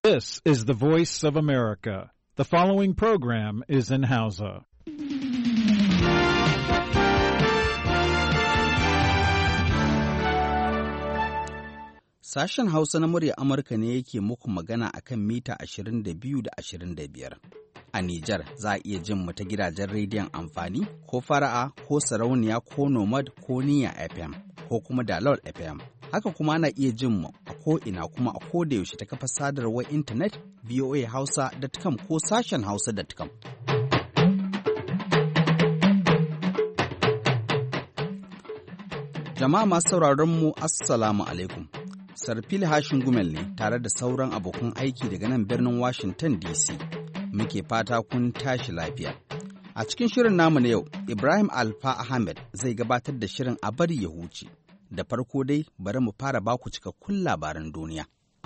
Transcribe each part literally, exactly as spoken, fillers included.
This is the voice of America. The following program is in Hausa. Sashen Hausa na murya Amurka ne yake muku magana a kan mita ashirin da biyu da ashirin da biyar. A Nijar za a iya jin mu ta gidajen rediyon amfani ko fara'a ko sarauniya ko nomad ko niya F M ko kuma dalol F M. Haka kuma ana iya jin mu a ko'ina kuma a koda yaushe ta kafa sadarwar intanet voa hausa dot com ko sashen hausa dot com. Jama'a masu sauraron mu Assalamu alaikum. Sarfil Hashin Gumel ne tare da sauran abokan aiki daga nan birnin Washington D C. Muke fata kun tashi lafiya. A cikin shirin namu na yau, Ibrahim Alfa Ahmed zai gabatar da shirin a bari ya huce. Da farko dai bari mu fara baku cikakkun labaran duniya.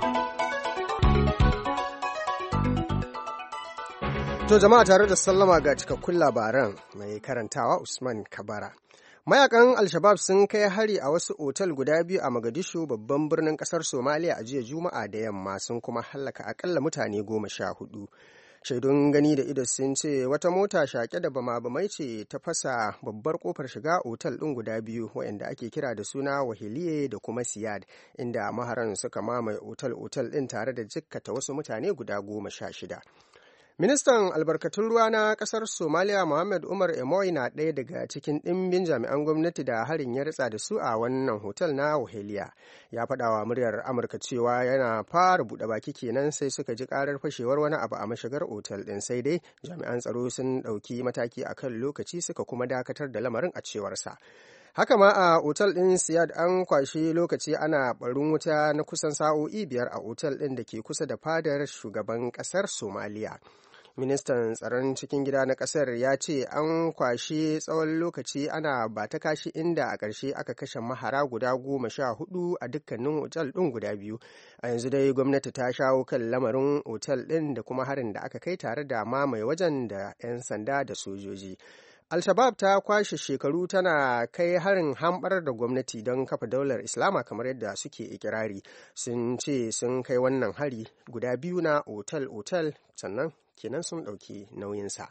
To jama'a tare da sallama ga cikakkun labaran mai karantawa Usman Kabara. Mayakan Al-Shabab sun kai hari a wasu otal guda biyu a Mogadishu babban birnin kasar Somalia a jiya Juma'a da yamma sun kuma hallaka akalla mutane goma sha hudu. Shaidun gani da ido sun ce wata mota shaƙe da bama-bamai ce ta fasa babbar kofar shiga otal ɗin guda biyu waɗanda ake kira da suna Wahiliye da kuma Siyad, inda maharan suka mamaye otal-otal ɗin tare da jikkata wasu mutane guda goma sha shida. Ministan albarkatun ruwa na kasar Somalia Mohammed Umar Emoy na ɗaya daga cikin ɗimbin jami'an gwamnati da harin ya ritsa da su a wannan hotel na Wahiliya. Ya faɗa wa muryar Amurka cewa yana fara buɗe baki kenan sai suka ji ƙarar fashewar wani abu a mashigar otal ɗin, sai dai jami'an tsaro sun ɗauki mataki a kan lokaci suka kuma dakatar da lamarin a cewarsa. Haka ma a otal ɗin Siyad an kwashi lokaci ana barin wuta na kusan sa'o'i biyar a otal ɗin da ke kusa da fadar shugaban ƙasar Somaliya. Ministan tsaron cikin gida na kasar ya ce an kwashe tsawon lokaci ana ba ta kashi inda a ƙarshe aka kashe mahara guda goma sha hudu a dukkanin otal ɗin guda biyu. A yanzu dai gwamnati ta shawo kan lamarin otal ɗin da kuma harin da aka kai tare da mamaye wajen da 'yan sanda da sojoji. Al-Shabab ta kwashe shekaru tana kai harin hambar da gwamnati don kafa daular Islama kamar yadda suke ikirari. Sun ce sun kai wannan hari guda biyu na otal-otal sannan kenan sun ɗauki nauyinsa.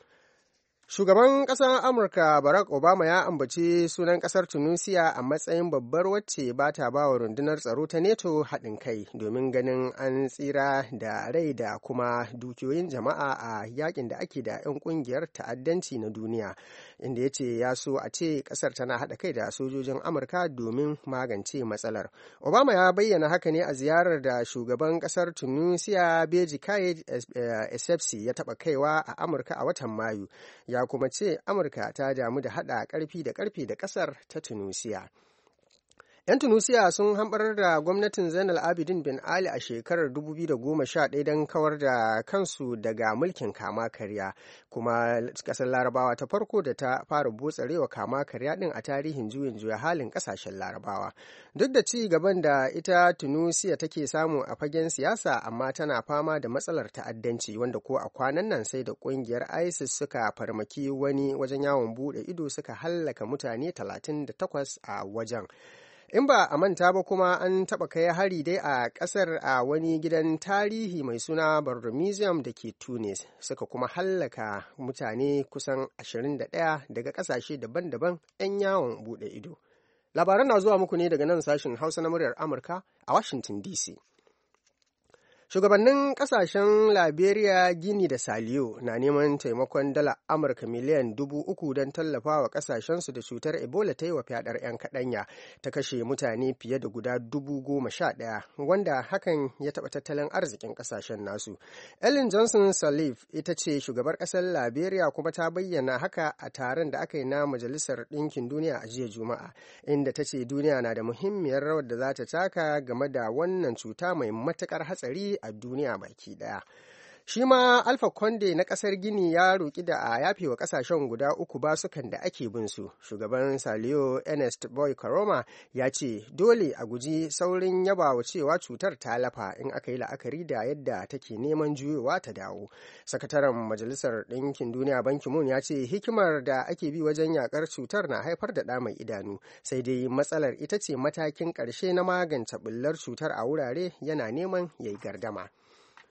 Shugaban ƙasar Amurka Barack Obama ya ambaci sunan ƙasar Tunisia a matsayin babbar wacce ba ta ba wa rundunar tsaro ta NATO haɗin kai domin ganin an tsira da rai da kuma dukiyoyin jama'a a yakin da ake da 'yan ƙungiyar ta'addanci na duniya, inda ya ce ya so a ce ƙasar tana haɗa kai da sojojin Amurka domin magance matsalar. Obama ya bayyana haka ne a ziyarar da shugaban ƙasar Tunisia Beji Caid Essebsi ya taɓa kaiwa a Amurka a watan Mayu. Ya kuma ce Amurka ta damu da haɗa ƙarfi da ƙarfe da ƙasar ta Tunusiya. 'Yan Tunusiya sun hamɓarar da gwamnatin Zainal Abidin bin Ali a shekarar dubu biyu da goma sha ɗaya don kawar da kansu daga mulkin kama karya, kuma ƙasar Larabawa ta farko da ta fara botsarewa kama karya ɗin a tarihin juyin juya halin ƙasashen Larabawa. Duk da ci gaban da ita Tunusiya take samu a fagen siyasa, amma tana fama da matsalar ta'addanci wanda ko a kwanan nan sai da ƙungiyar ISIS suka farmaki wani wajen yawon buɗe ido suka hallaka mutane talatin da takwas a wajen. In ba a manta ba kuma an taɓa kai hari dai a ƙasar a wani gidan tarihi mai suna Bardo Museum da ke Tunis, suka kuma hallaka mutane kusan ashirin da ɗaya daga ƙasashe daban-daban 'yan yawon buɗe ido. Labaran na zuwa muku ne daga nan sashen Hausa na muryar Amurka a Washington D C. Shugabannin kasashen Liberia, Guinea da Saliyo na neman taimakon dala Amurka miliyan dubu uku don tallafa wa kasashensu da cutar Ebola ta yi wa fyaɗar 'yan kaɗanya ta kashe mutane fiye da guda dubu goma sha ɗaya, wanda hakan ya taɓa tattalin arzikin kasashen nasu. Ellen Johnson Sirleaf ita ce shugabar ƙasar Liberia kuma ta bayyana haka a taron da aka yi na Majalisar Ɗinkin Duniya a jiya Juma'a, inda ta ce duniya na da muhimmiyar rawar da za ta taka game da wannan cuta mai matuƙar hatsari a duniya baki daya. Shi ma Alpha Conde na kasar Gini ya roƙi da a yafe wa kasashen guda uku basukan da ake bin su. Shugaban Saliyo Ernest Boy Karoma ya ce dole a guji saurin yabawa cewa cutar ta lafa in aka yi la'akari da yadda take neman juyowa ta dawo. Sakataren Majalisar Ɗinkin Duniya Ban Ki-moon ya ce hikimar da ake bi wajen yakar cutar na haifar da ɗa mai idanu, sai dai matsalar ita ce matakin ƙarshe na magance ɓullar cutar a wurare yana neman yayi gardama.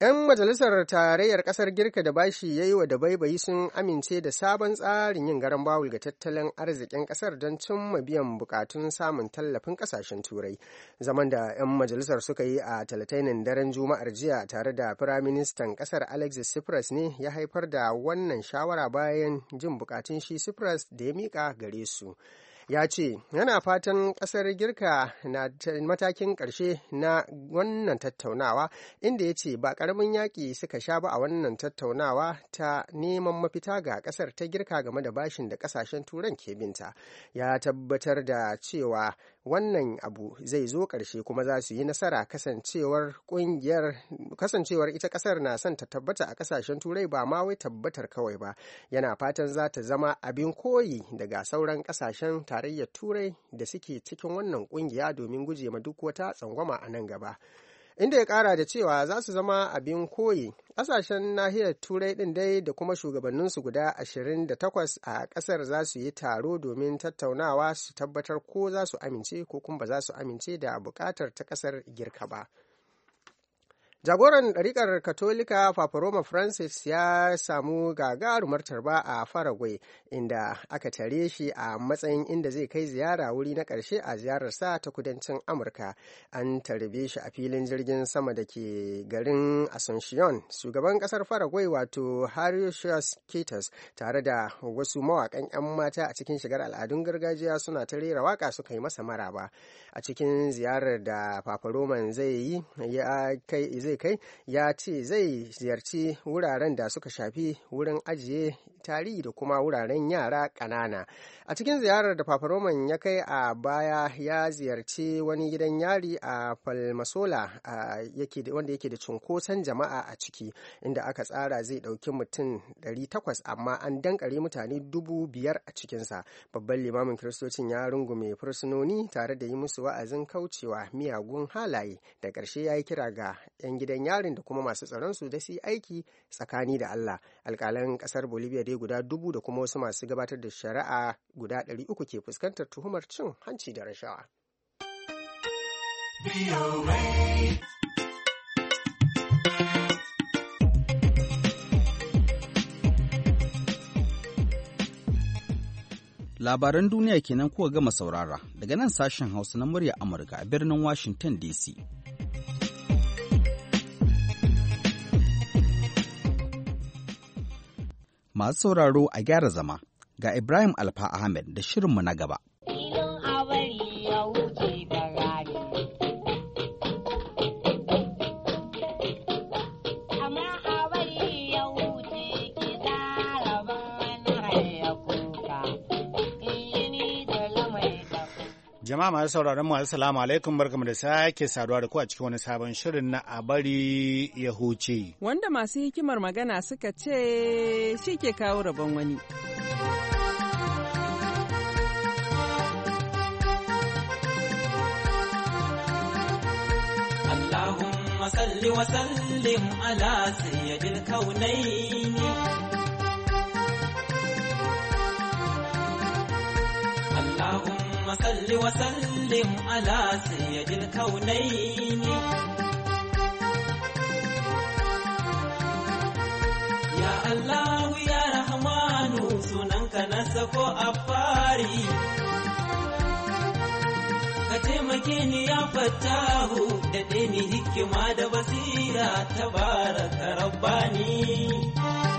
'Yan majalisar tarayyar kasar Girka da bashi ya yi wa dabaibayi sun amince da sabon tsarin yin garan bawul ga tattalin arzikin kasar don cimma biyan bukatun samun tallafin kasashen turai. Zaman da 'yan majalisar suka yi a talatainin daren juma'ar jiya tare da firaministan kasar Alexis Tsipras ne ya haifar da wannan shawara bayan jin bukatun shi Tsipras da ya mika gare su. Ya ce yana fatan kasar Girka na matakin ƙarshe na wannan tattaunawa, inda ya ce ba ƙaramin yaƙi suka sha ba a wannan tattaunawa ta neman mafita ga kasar ta Girka game da bashin da ƙasashen turan ke binta. Ya tabbatar da cewa wannan abu zai zo ƙarshe kuma za su yi nasara kasancewar ƙungiyar kasancewar ita ƙasar na son ta tabbata a ƙasashen turai ba ma wai tabbatar kawai ba. Yana fatan za ta zama abin koyi daga sauran ƙasashen tarayyar turai da suke cikin wannan kungiya domin guje ma duk wata tsangwama a nan gaba, inda ya kara da cewa za su zama abin koyi. Ƙasashen nahiyar turai ɗin dai da kuma shugabanninsu guda ashirin da takwas a ƙasar za su yi taro domin tattaunawa su tabbatar ko za su amince ko kuma ba za su amince da buƙatar ta ƙasar Girka ba. Jagoran ɗariƙar Katolika Papa Roma Francis ya samu gagarumar tarba a Paraguay, inda aka tare shi a matsayin inda zai kai ziyara wuri na ƙarshe a ziyararsa ta kudancin Amurka. An tarbe shi a filin jirgin sama da ke garin Asuncion. Shugaban ƙasar Paraguay wato Harisius Ketas tare da wasu mawaƙan 'yan mata a cikin shigar al'adun gargajiya suna ta rera waƙa suka yi masa maraba. A cikin ziyarar da Papa Roman zai yi ya kai zai kai ya ce zai ziyarci wuraren da suka shafi wurin ajiye tarihi da kuma wuraren yara ƙanana. A cikin ziyarar da Papa Roman ya kai a baya ya ziyarci wani gidan yari a Palmasola wanda yake da cunkoson jama'a a ciki, inda aka tsara zai ɗauki mutum ɗari takwas amma an dankare mutane dubu biyar a cikinsa. Babban limamin kiristocin ya rungume fursunoni tare da yi musu wa'azin kaucewa miyagun halaye. Da ƙarshe ya yi kira ga 'yan gidan yarin da kuma masu tsaronsu da su yi aiki tsakani da Allah. Alƙalan ƙasar Bolivia dai guda dubu da kuma wasu masu gabatar da shari'a guda ɗari uku ke fuskantar tuhumar cin hanci da rashawa. Labaran duniya kenan kuka gama saurara daga nan sashen Hausa na murya Amurka a birnin Washington D C. Masu sauraro a gyara zama, ga Ibrahim Alfa Ahmed da shirinmu na gaba. Jama'a masu sauraron mu assalamu alaikum, barkamu da sake saduwa da ku a cikin wani sabon shirin na a bari ya huce. Wanda masu hikimar magana suka ce shi ke kawo rabon wani. Allahumma salli wa sallim ala sayyidil kaunaini. Allahumma salli wa sallim ala sayyidil kaunaini. Ya Allah ya Rahmanu sunanka na sako a fari. Ka taimake ni ya Fattahu da ni hikima da basira tabaraka rabbani.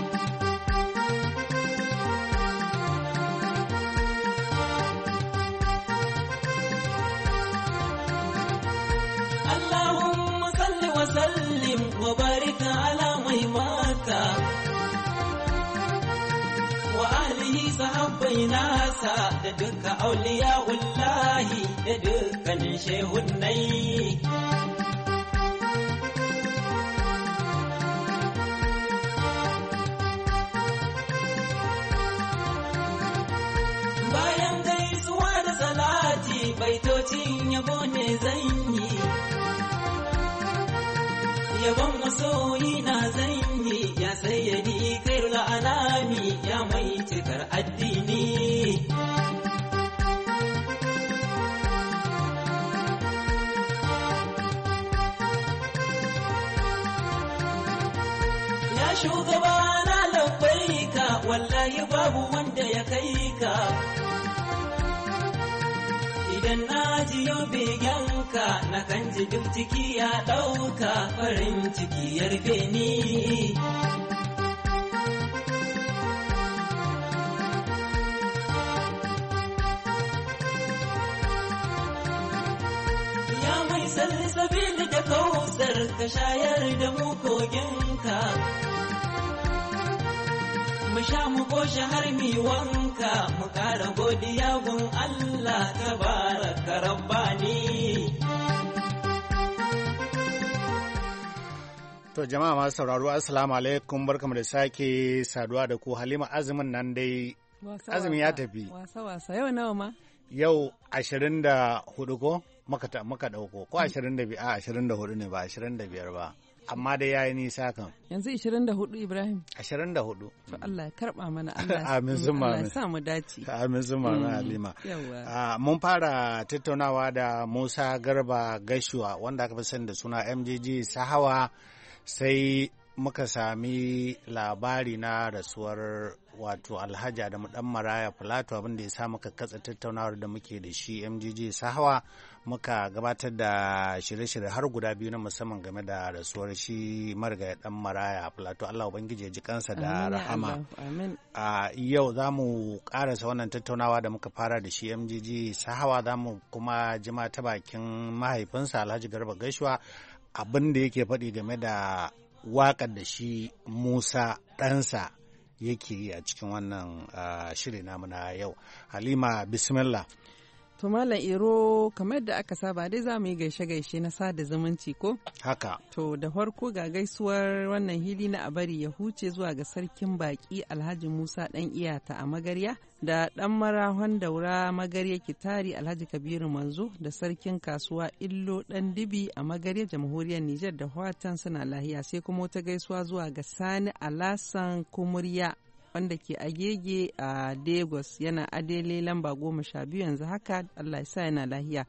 Allahumma salli wa sallim wa barik ala maimaka wa ahlihi sahabbai nasa da duka auliya'ullahi da dukkanin shehunnai. Bayan gaisuwa da salati baitocin yabo ne zan yi, yabon masoyi na zan yi, ya sayyadi khairul anami ya mai cikar addini. shugaba na labbaika wallahi babu wanda ya kai ka. Idan na jiyo begenka na kan ji duk ciki ya ɗauka farin ciki ya rufe ni. Ya mai salsabil da kausar ka shayar da mu koginka. Mu sha mu koshi har mi wanka mu ƙara godiya gun Allah tabaraka rabbani. To jama'a masu sauraro assalamu alaikum barkamu da sake saduwa da ku. Halima azumin nan dai azumi ya tafi. Wasa wasa yau nawa ma? Yau ashirin da hudu ko muka muka dauko ko ashirin da biyar a ashirin da hudu ne ba ashirin da biyar ba. Amma dai yayi nisa kan. Yanzu ashirin da hudu Ibrahim. ashirin da hudu. To Allah ya karba mana Allah. Amin zuma. Allah ya sa mu dace. Amin zuma na Halima. Uh, mun fara tattaunawa da Musa Garba Gashuwa wanda aka fi sani da suna M G G Sahawa, sai muka sami labari na rasuwar wato Alhaji Adamu Dan Maraya Plato, abinda ya sa muka katsa tattaunawar da muke da shi M G G Sahawa, muka gabatar da shirye-shirye har guda biyu na musamman game da rasuwar shi marigayi Dan Maraya Plato. Allah ubangiji ya ji kansa da rahama. A yau za mu karasa wannan tattaunawa da muka fara da shi M G G Sahawa, za mu kuma jima ta bakin mahaifinsa Alhaji Garba Gashuwa abin da yake faɗi game da waƙar da shi Musa ɗansa yake yi a cikin wannan uh, shiri namu na yau. Halima bismillah. To Malam Iro, kamar da aka saba dai za mu yi gaishe-gaishe na sada zumunci ko? Haka. To da farko ga gaisuwar wannan hili na abari ya huce zuwa ga sarkin baki Alhaji Musa ɗan iyata a Magarya, da ɗan marahon daura Magarya Kitari Alhaji Kabiru Manzo, da sarkin kasuwa Illo ɗan Dibi a Magarya Jamhuriyar Nijar, da watan suna lahiya. Sai kuma wata gaisuwa zuwa ga Sani Alasan Kumurya wanda ke agege a Lagos, yana adele lamba goma sha biyu yanzu haka, Allah ya sa yana lahiya.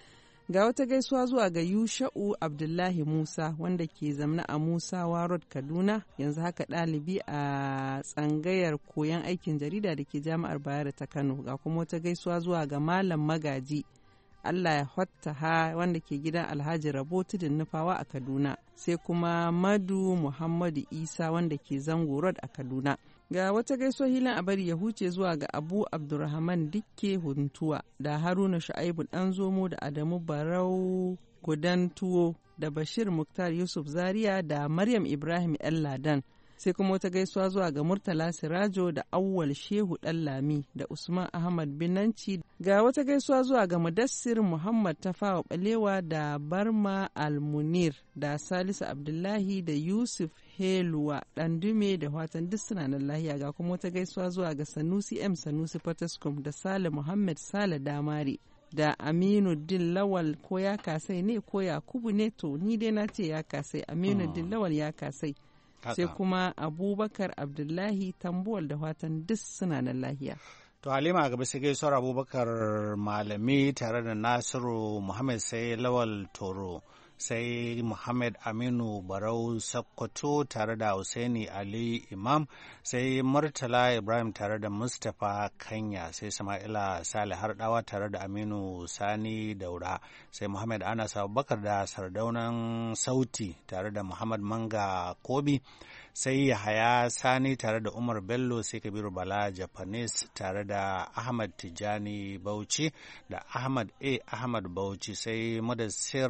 Ga wata gaisuwa zuwa ga Yusha'u Abdullahi Musa wanda ke zamna a Musa Warod Kaduna, yanzu haka ɗalibi a tsangayar koyon aikin jarida da ke jami'ar Bayero ta Kano. Ga kuma wata gaisuwa zuwa ga Malam Magaji Allah ya hotta ha wanda ke gidan Alhaji Rabo Tudun Nufawa a Kaduna. Sai kuma Madu Muhammadu Isa wanda ke Zango Road a Kaduna. Ga wata gaisuwar hilin a bari ya huce zuwa ga Abu Abdurrahman Dikke Huntuwa, da Haruna Shu'aibu Ɗanzomo, da Adamu Barau Gudan Tuwo, da Bashir Muktar Yusuf Zaria, da Maryam Ibrahim El Ladan. Sai kuma wata gaisuwa zuwa ga Murtala Sirajo, da Awwal Shehu Ɗanlami, da Usman Ahmad Binanci. Ga wata gaisuwa zuwa ga Mudassir Muhammad Tafawa Balewa, da Barma Almunir, da Salisu Abdullahi, da Yusuf Heluwa Ɗandume, da watan duk suna nan lahiya. Ga kuma wata gaisuwa zuwa ga Sanusi M Sanusi Fataskum, da Sale Muhammad Sale Damari, da Aminu Din Lawal ko ya kasai ne ko Yakubu ne, to ni dai na ce ya kasai, Aminu Din Lawal ya kasai. Sai kuma Abubakar Abdullahi Tambuwal, da watan duk suna nan lahiya. To Halima gaba sai gaisuwar Abubakar Malami tare da Nasiru Muhammad, sai Lawal Toro, sai Muhammad Aminu Barau Sakkwato tare da Husaini Ali Imam, sai Murtala Ibrahim tare da Mustapha Kanya, sai Sama'ila Salih Hardawa tare da Aminu Sani Daura, sai Muhammad Anas Abubakar da Sardaunan Sauti tare da Muhammad Manga Kobi, sai Yahaya Sani tare da Umar Bello, sai Kabiru Bala Japanese tare da Ahmad Tijani Bauchi da Ahmad A. Ahmad Bauchi, sai Mudassir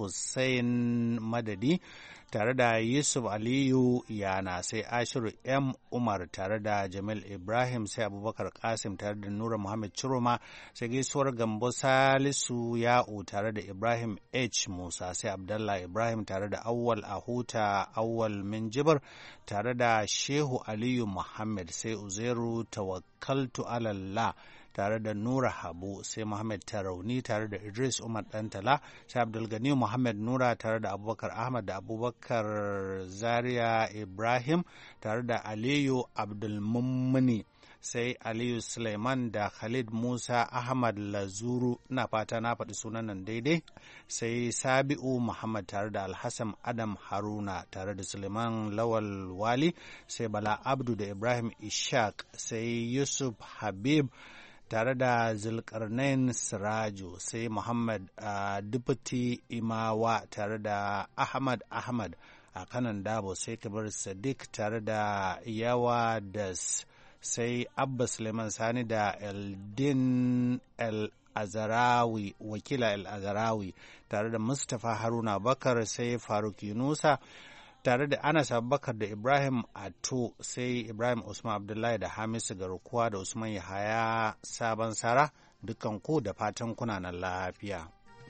Hussein Madadi tare da Yusuf Aliyu Yana, sai Ashiru M. Umar tare da Jamil Ibrahim, sai Abubakar Kasim tare da Nura Muhammad Chiroma, sai gaisuwar Gambo Salisu Ya'u tare da Ibrahim H. Musa, sai Abdallah Ibrahim tare da Awwal Ahuta Awwal Minjibar tare da Shehu Aliyu Muhammad, sai Uzairu Tawakkaltu Alallah tare da Nura Habu, sai Muhammad Tarauni tare da Idris Umar Dantala, sai Abdulgani Muhammad Nura tare da Abubakar Ahmad da Abubakar Zaria Ibrahim tare da Aliyu Abdulmummuni, sai Aliyu Suleiman da Khalid Musa Ahmad Lazuru, na fata na faɗi sunan nan daidai, sai Sabi'u Muhammad tare da Alhassan Adam Haruna tare da Suleiman Lawal Wali, sai Bala Abdu da Ibrahim Ishaq, sai Yusuf Habib tare da Zulkarnain Siraju, sai Muhammad uh, Duputi Imawa tare da Ahmad Ahmad a kanan Dabo, sai Kabir Sadiq tare da Yawa Das, sai Abba Suleiman Sani da Eldin El Azarawi, wakila El Azarawi tare da Mustapha Haruna Bakar, sai Faruk Yunusa tare da Anas Abubakar da Ibrahim Ato, sai Ibrahim Usman Abdullahi da Hamisu Garkuwa da Usman Yahaya Sabon Sara, dukkan ku da fatan kuna nan lafiya.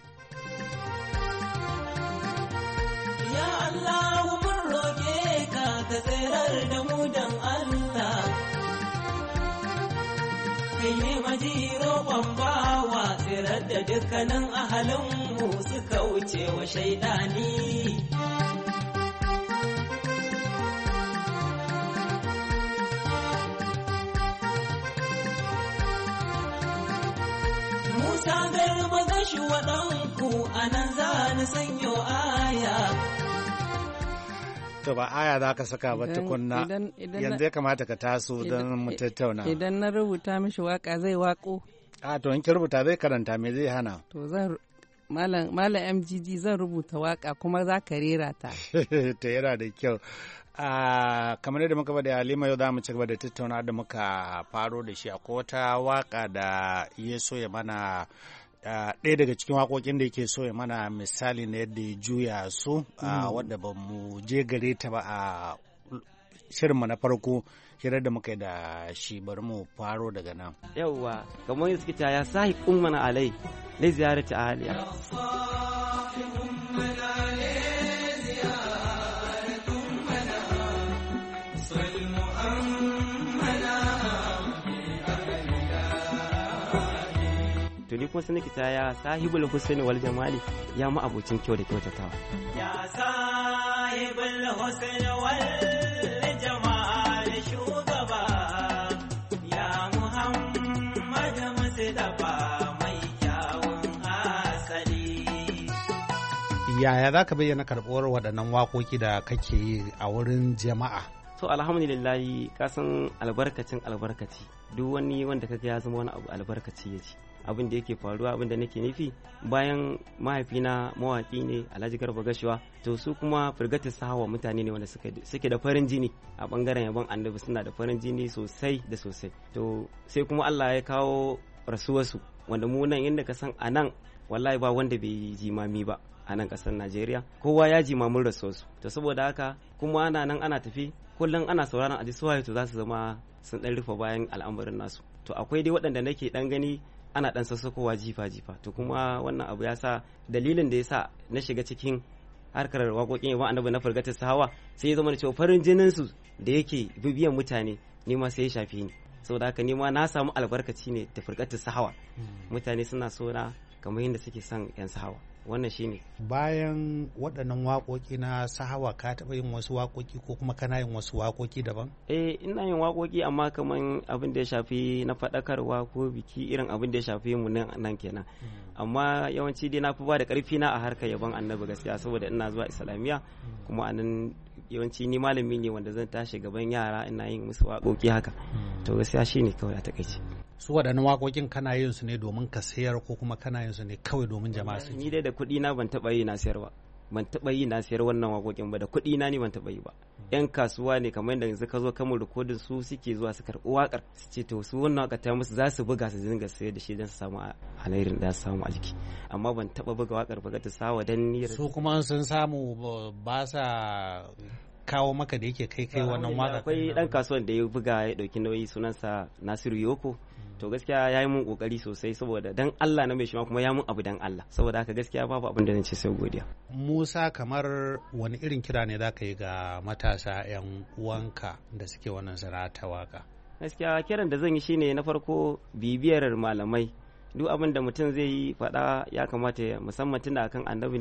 Ya Allah mun roƙe ka ka tsirar da mu dan Allah, kai ne maji roƙon bawa, tsirar da dukkanin ahalinmu suka wuce wa shaidani. Musa garba gashi waɗanku a nan za ni sanyo aya. To ba aya za ka saka ba tukunna, yanzu ya kamata ka taso don mu tattauna. Idan na rubuta mishi waka zai wako. A to in ki rubuta zai karanta, me zai hana? To zan Malam Malam M G G zan rubuta waka kuma za ka rera ta. To yana da kyau. Uh, kamar yadda muka bada Halima, yau za mu ci gaba da tattauna da muka faro da shi. Akwai wata waka da ya so ya mana uh, ɗaya daga cikin waƙoƙin da yake so ya mana misali na yadda ya juya su uh, mm. wadda ba mu je gare ta ba a uh, shirinmu na farko, hirar da muka yi da shi. Bari mu faro daga nan. Yawwa, kamar yadda suke cewa ya sahi ummana alai na ziyarati ahliya. To ni kuma sanin kita ya sahibul husni wal jamali, ya mu abocin kyau da kyautatawa. Ya sahibul husni wal jamali shugaba, ya Muhammad Mustafa mai kyawun asali. Yaya za ka bayyana karɓuwar waɗannan waƙoƙi da kake yi a wurin jama'a? So alhamdulillahi, kasan albarkacin albarkaci, duk wani wanda kaga ya zama wani abu albarkaci ya ci. Abin da yake faruwa, abin da nake nufi, bayan mahaifina mawaki ne Alhaji Garba Gashuwa, to su kuma firgatin sahawa mutane ne wanda suke da farin jini a bangaren yabon annabi, suna da farin jini sosai da sosai. To sai kuma Allah ya kawo rasuwarsu, wanda mu nan inda ka san a nan wallahi ba wanda bai jimami ba a nan kasar Najeriya, kowa ya jimamin rasuwarsu. To saboda haka kuma ana nan ana tafi, kullum ana sauraron aji suwaye to za su zama sun dan rufe bayan al'amarin nasu. To akwai dai waɗanda nake dan gani ana dan sassakowa jifa-jifa. To kuma wannan abu ya sa, dalilin da ya sa na shiga cikin harkar waƙoƙin yawan annabi na firgatar sahawa, sai ya zama da cewa farin jinin su da yake bibiyan mutane ni ma sai ya shafi ni. Saboda haka ni ma na samu albarkaci ne da firgatar sahawa. Mutane suna so na kamar yadda suke son yan sahawa. Wannan shine. Bayan waɗannan waƙoƙi na sahawa, ka taɓa yin wasu waƙoƙi ko kuma kana yin wasu waƙoƙi daban? Eh, ina yin waƙoƙi amma kaman abin da ya shafi na faɗakarwa ko biki, irin abin da ya shafi mu nan kenan. Amma yawanci dai na fi ba da ƙarfi na a harkar yabon annabi gaskiya, saboda ina zuwa islamiyya kuma a nan yawanci ni malami ne wanda zan tashi gaban yara ina yin musu waƙoƙi haka. To gaskiya shine kawai a takaice. Su waɗannan waƙoƙin kana yin su ne domin ka sayar ko kuma kana yin su ne kawai domin jama'a su ji? Ni dai da kuɗi na ban taɓa yi na sayar ba, ban taɓa yi na sayar wannan waƙoƙin ba, da kuɗi na ni ban taɓa yi ba. Yan kasuwa ne kamar yadda yanzu ka zo kamar rikodin, su suke zuwa su karɓi waƙar su ce to su wannan waƙar ta musu za su buga su dinga sayar da shi don su samu alherin da su samu a jiki. Amma ban taɓa buga waƙar ba ta sawa dan ni. Su kuma sun samu ba sa kawo maka da yake kai kai wannan waƙar. Akwai ɗan kasuwan da ya buga ya ɗauki nauyi, sunansa Nasiru Yoko. To gaskiya ya yi mun kokari sosai, saboda dan Allah na mai shi kuma ya mun abu dan Allah, saboda haka gaskiya babu abin da zan ce sai godiya. Musa, kamar wani irin kira ne za ka yi ga matasa yan uwanka da suke wannan sana'a ta waka? Gaskiya kiran da zan yi shine na farko bibiyar malamai. Duk abin da mutum zai yi faɗa ya kamata, musamman tunda akan annabi ne,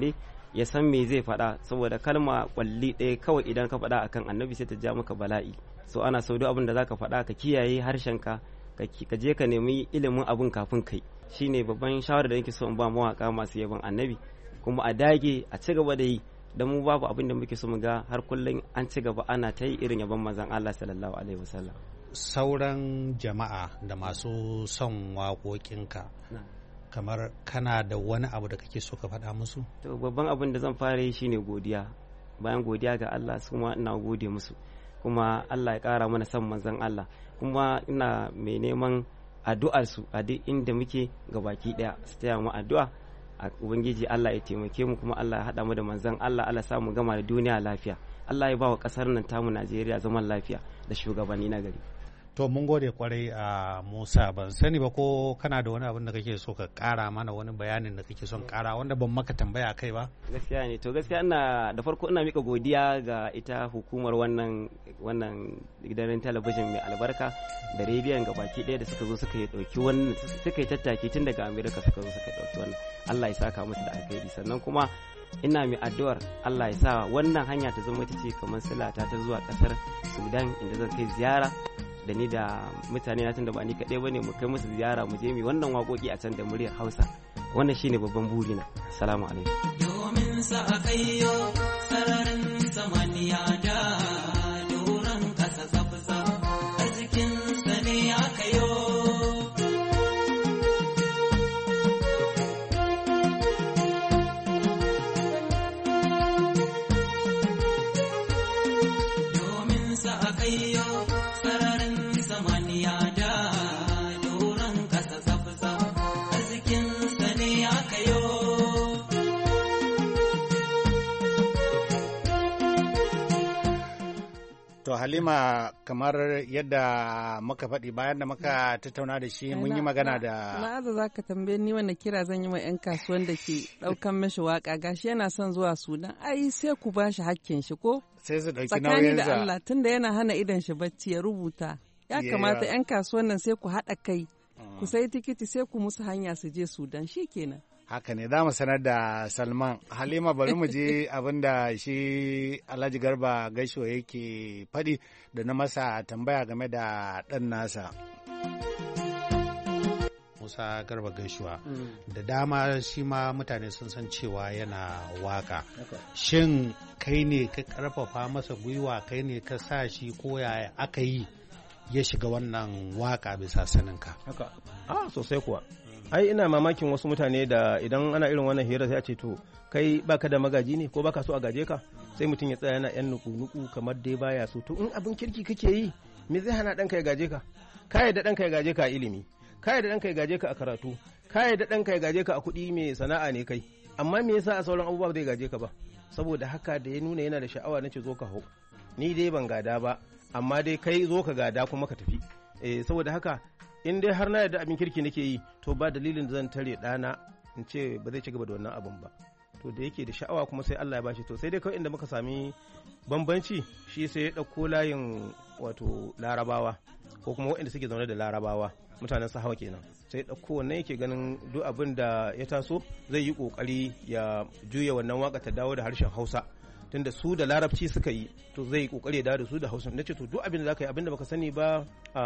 ya san me zai faɗa, saboda kalma kwalli ɗaya kawai idan ka faɗa akan annabi sai ta ja maka bala'i. So ana so duk abin da zaka faɗa ka kiyaye harshenka, ka je ka nemi ilimin abin kafin kai. Shine babban shawara da nake so in ba mawaka masu yaban annabi, kuma a dage a ci gaba da yi, dan mu babu abin da muke so mu ga har kullum an ci gaba ana ta yi irin yaban manzon Allah sallallahu alaihi wasallam. Sauran jama'a da masu son waƙoƙinka, kamar kana da wani abu da kake so ka faɗa musu? To babban abin da zan fara yi shine godiya. Bayan godiya ga Allah, su ma ina gode musu, kuma Allah ya ƙara mana son manzon Allah, kuma ina mai neman addu'ar su a duk inda muke gabaki ɗaya su taya mu addu'a. A ubangiji Allah ya taimake mu, kuma Allah ya haɗa mu da manzon Allah, Allah sa mu gama da duniya lafiya. Allah ya ba wa ƙasar nan tamu Najeriya zaman lafiya da shugabanni na gari. To mun gode kwarai a Musa, ban sani ba ko kana da wani abin da kake so ka kara mana, wani bayanin da kake son kara wanda ban maka tambaya kai ba? Gaskiya ne, to gaskiya ina da farko ina mika godiya ga ita hukumar wannan wannan gidan talabijin mai albarka da rediyon gabaki ɗaya da suka zo suka yi dauki wannan suka yi tattaki tun daga America suka zo suka dauki wannan. Allah ya saka musu da alheri. Sannan kuma ina mai addu'ar Allah ya sa wannan hanya ta zama ita ce kamar silata ta zuwa kasar Sudan inda zan kai ziyara da ni da mutane na tunda ba ni kaɗai bane mu kai musu ziyara mu je mu wannan waƙoƙi a can da muryar Hausa. Wannan shine babban burina. Assalamu alaikum. Domin sa akayyo sararin samaniya da doron ƙasa tsafsa arzikin sa ne akayo. Domin sa akayyo To Halima, kamar yadda muka faɗi bayan da muka tattauna da shi mun yi magana da... Na aza za ka tambaye ni wanda kira zan yi wa 'yan kasuwan da ke ɗaukan mashi waka, gashi yana son zuwa Sudan, ai sai ku ba shi hakkin shi ko? Sai su ɗauki nauyinsa. Tsakani da Allah, tunda yana hana idan shi bacci ya rubuta. Ya kamata 'yan kasuwan nan sai ku haɗa kai, ku sai tikiti sai ku musu hanya su je Sudan, shi kenan. Haka ne, za mu sanar da Salman. Halima, bari mu je abin da shi Alhaji Garba Gashuwa yake faɗi da na masa tambaya game da ɗan nasa. Musa Garba Gashuwa, mm. da dama shi ma mutane sun san cewa yana waka. Okay. Shin kai ne ka ƙarfafa masa gwiwa, kai ne ka sa shi ko yaya aka yi ya shiga wannan waka bisa saninka? Haka, ah, sosai kuwa. Ai ina mamakin wasu mutane da idan ana irin wannan hira sai a ce to kai baka da magaji ne ko baka so a gaje ka, sai mutum ya tsaya yana yan nuku-nuku kamar dai baya so. To in abin kirki kake yi, me zai hana ɗanka ya gaje ka? Ka yadda ɗanka ya gaje ka a ilimi, ka yadda ɗanka ya gaje ka a karatu, ka yadda ɗanka ya gaje ka a kuɗi mai sana'a ne kai, amma me yasa a sauran abubuwa zai gaje ka ba? Saboda haka da ya nuna yana da sha'awa nace zo ka hau, ni dai ban gada ba, amma dai kai zo ka gada kuma ka tafi. Eh, saboda haka in dai har na yadda abin kirki nake yi, to ba dalilin da zan tare ɗana in ce ba zai ci gaba da wannan abin ba. To da yake da sha'awa kuma sai Allah ya bashi, to sai dai kawai inda muka sami bambanci shi sai ya ɗauko layin wato larabawa ko kuma waɗanda suke zaune da larabawa, mutanen sahawa kenan, sai ɗauko wannan yake ganin duk abin da ya taso zai yi ƙoƙari ya juya wannan waka ta dawo da harshen Hausa, tunda su da larabci suka yi, to zai yi kokari da da su da Hausa. Nace to duk abin da zaka yi, abin da baka sani ba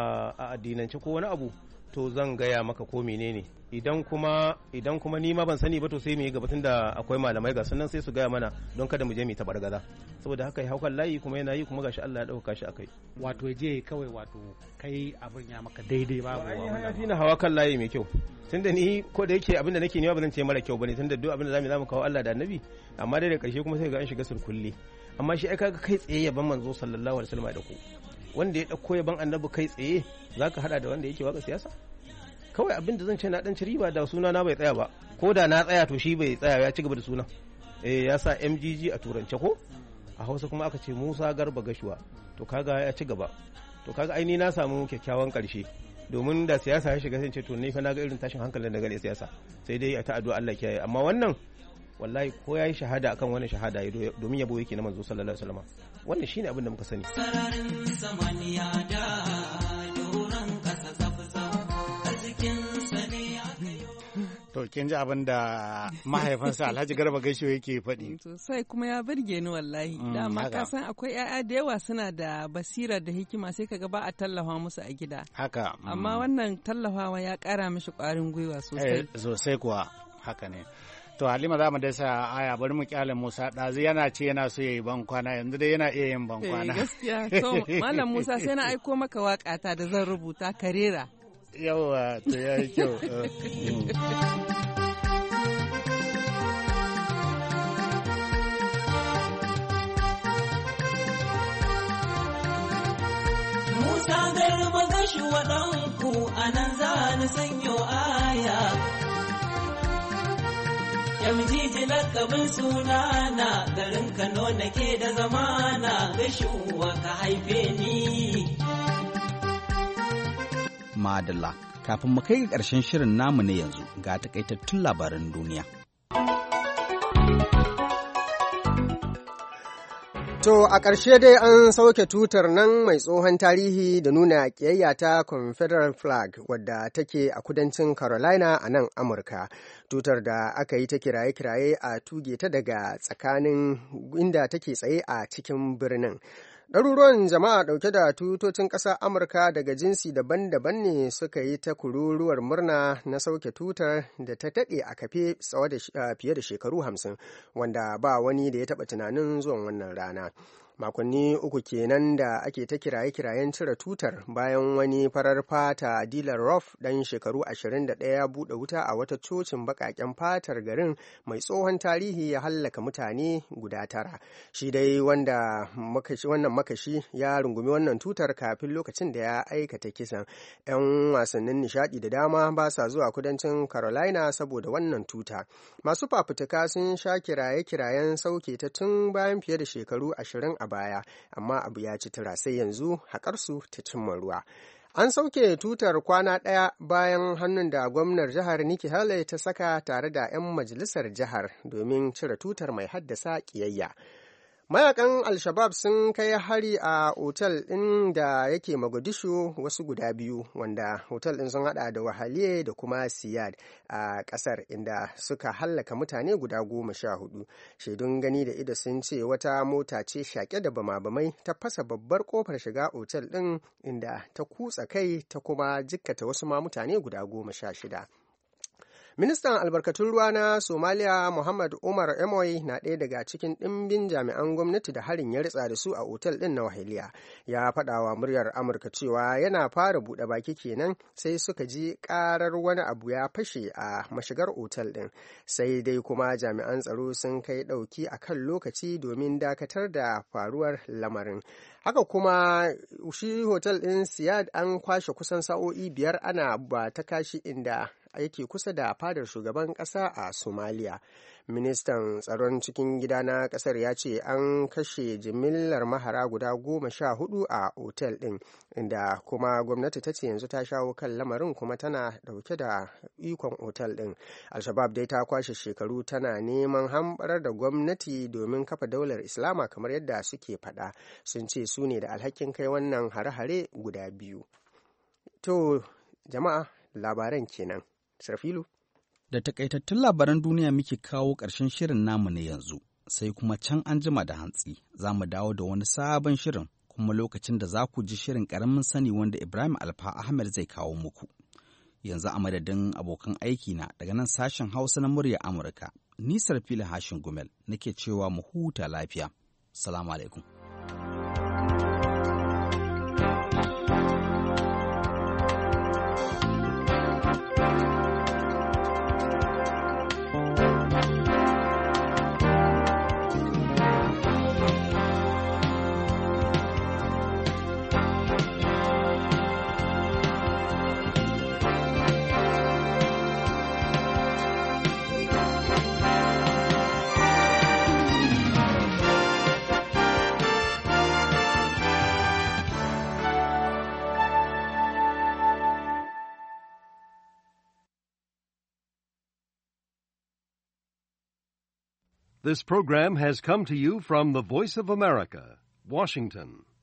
a addinance ko wani abu, to zan gaya maka ko menene. Idan kuma idan kuma ni ma ban sani ba, to sai mu yi gaba, tunda akwai malamai ga sannan sai su gaya mana don kada mu je mu ta bargaza. Saboda haka ya haukan layi kuma yana yi, kuma gashi Allah ya dauka shi akai. Wato je kawai, wato kai abin ya maka daidai babu wani. Ya fi na hawa kan layi mai kyau. Tunda ni ko da yake abin da nake niwa ba zan ce mara kyau bane, tunda duk abin da zamu zamu kawo Allah da Annabi, amma dai da karshe kuma sai ga an shiga surkulle. Amma shi ai kaga kai tsaye yaban manzo sallallahu alaihi wasallam ya dauko, wanda ya dauko yaban Annabi kai tsaye zaka hada da wanda yake waka siyasa. Kawai abin da zan ce na dan ci riba da suna na bai tsaya ba, ko da na tsaya to shi bai tsaya, ya ci gaba da suna. Eh, ya sa M G G a turance ko a Hausa kuma aka ce Musa Garba Gashuwa, to kaga ya ci gaba. To kaga ai ni na samu kyakkyawan karshe, domin da siyasa ya shiga sai ce to ne fa na ga irin tashin hankalin da gane siyasa, sai dai a ta addu'a Allah kiyaye. Amma wannan wallahi ko yayi shahada akan wannan shahada ya domin yabo yake na manzo sallallahu alaihi wasallam. Wannan shine abin da muka sani. Sararin samaniya da doran kasa zafza arzikin sa ne. To kin ji abin da mahaifinsa Alhaji Garba Gaisho yake faɗi. Sosai kuma ya burge ni wallahi. Dama ka san akwai 'ya'ya da yawa suna da basira da hikima sai kaga ba a tallafa musu a gida. Haka. Amma wannan tallafawa ya ƙara mishi ƙwarin gwiwa sosai. Sosai kuwa haka ne. To Halima za mu dasa aya bari mu kyale Musa ɗazu yana ce yana so ya yi bankwana yanzu dai yana iya yin bankwana. Eh gaskiya. To Malam Musa sai na aiko maka waƙata da zan rubuta karera. Yawwa to ya yi kyau. Musa Garba Gashuwa ɗanku a nan za ni sanyo aya. Yamjiji lakabin sunana garin Kano nake da zamana Gashuwa ka haife ni. Madalla, kafin mu kai ga ƙarshen shirin namu na yanzu ga takaitattun labaran duniya. To a ƙarshe dai an sauke tutar nan mai tsohon tarihi da nuna ƙiyayya ta Confederate flag wadda take a kudancin Carolina a nan Amurka. Tutar da aka yi ta kiraye-kiraye a tuge ta daga tsakanin inda take tsaye a cikin birnin. Ɗaruruwan jama'a ɗauke da tutocin ƙasar Amurka daga jinsi daban-daban ne suka yi ta kururuwar murna na sauke tutar da ta daɗe a kafe fiye da shekaru hamsin, wanda ba wani da ya taɓa tunanin zuwan wannan rana. Makonni uku kenan da ake ta kiraye-kirayen cire tutar bayan wani farar fata Dylan Roof ɗan shekaru ashirin da ɗaya ya buɗe wuta a wata cocin baƙaƙen fatar garin mai tsohon tarihi ya hallaka mutane guda tara. Shi dai wanda makashi, wannan makashi ya rungumi wannan tutar kafin lokacin da ya aikata kisan. 'Yan wasannin nishaɗi da dama ba sa zuwa kudancin Carolina saboda wannan tuta. Masu fafutuka sun sha kiraye-kirayen sauke ta tun bayan fiye da shekaru ashirin a baya, amma abu ya ci tura sai yanzu haƙarsu ta cimma ruwa. An sauke tutar kwana ɗaya bayan hannun da gwamnar jihar Nikki Haley ta saka tare da 'yan majalisar jihar domin cire tutar mai haddasa ƙiyayya. Mayakan Al-Shabab sun kai hari a otal ɗin da yake Mogadishu wasu guda biyu, wanda otal ɗin sun hada da Wahaliye da kuma Siyad a ƙasar, inda suka hallaka mutane guda goma sha hudu. Shaidun gani da ido sun ce wata mota ce shaƙe da bama-bamai ta fasa babbar ƙofar shiga otal ɗin, inda ta kutsa kai ta kuma jikkata wasu ma mutane guda goma sha shida. Ministan albarkatun ruwa na Somalia Muhammad Umar Emoy na ɗaya daga cikin ɗimbin jami'an gwamnati da harin ya ritsa da su a otal ɗin na Wahiliya. Ya faɗa wa muryar Amurka cewa yana fara buɗe baki kenan sai suka ji ƙarar wani abu ya fashe a mashigar otal ɗin. Sai dai kuma jami'an tsaro sun kai ɗauki a kan lokaci domin dakatar da faruwar lamarin. Haka kuma shi otal ɗin Siyad an kwashe kusan sa'o'i biyar ana ba ta kashi inda yake kusa da fadar shugaban ƙasa a Somalia. Ministan tsaron cikin gida na ƙasar ya ce an kashe jimillar mahara guda goma sha hudu a otel ɗin, inda kuma gwamnati ta ce yanzu ta shawo kan lamarin kuma tana ɗauke da ikon otel ɗin. Al-Shabab dai ta kwashe shekaru tana neman hamɓarar da gwamnati domin kafa daular Islama kamar yadda suke faɗa. Sun ce su ne da alhakin kai wannan hare-hare guda biyu. To, jama'a, labaran kenan. Sarfilu. Da takaitattun labaran duniya muke kawo ƙarshen shirin namu na yanzu, sai kuma can an jima da hantsi za mu dawo da wani sabon shirin, kuma lokacin da za ku ji shirin ƙaramin sani wanda Ibrahim Alfa Ahmed zai kawo muku. Yanzu a madadin abokan aiki na daga nan sashen Hausa na murya Amurka, ni Sarfilu Hashin Gumel nake cewa mu huta lafiya. Salamu alaikum. This program has come to you from the Voice of America, Washington.